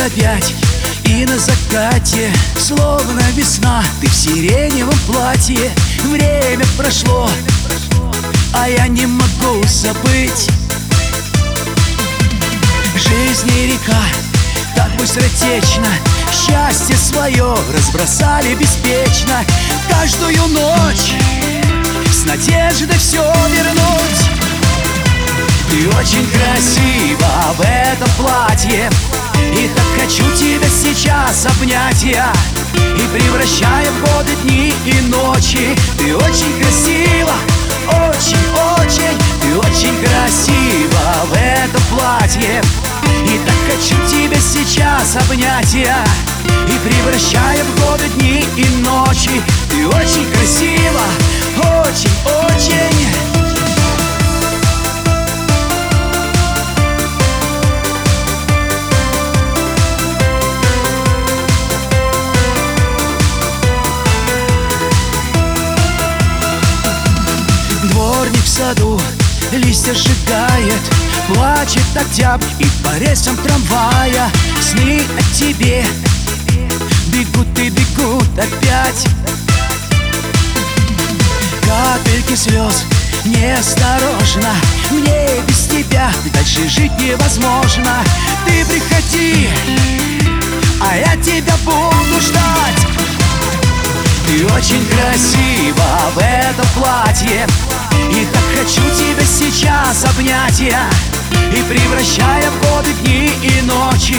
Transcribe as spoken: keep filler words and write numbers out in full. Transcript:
опять, и на закате, словно весна, ты в сиреневом платье. Время прошло, а я не могу забыть. Жизнь не река, так быстротечно, счастье свое разбросали беспечно. Каждую ночь с надеждой все вернуть. Ты очень красива в этом платье, и так хочу тебя сейчас обнять я, и превращая в годы дни и ночи. Ты очень красива, очень-очень, ты очень красива в этом платье, и так хочу тебя сейчас обнять я, и превращая в годы дни и ночи. Ты очень красива, очень-очень. Дворник в саду листья сжигает, плачет октябрь, и по рельсам трамвая сны о тебе бегут и бегут опять. Капельки слез неосторожно, мне без тебя дальше жить невозможно. Ты приходи, а я тебя буду ждать. Ты очень красива в этом платье, и так хочу тебя сейчас обнять я, и превращая в годы дни и ночи.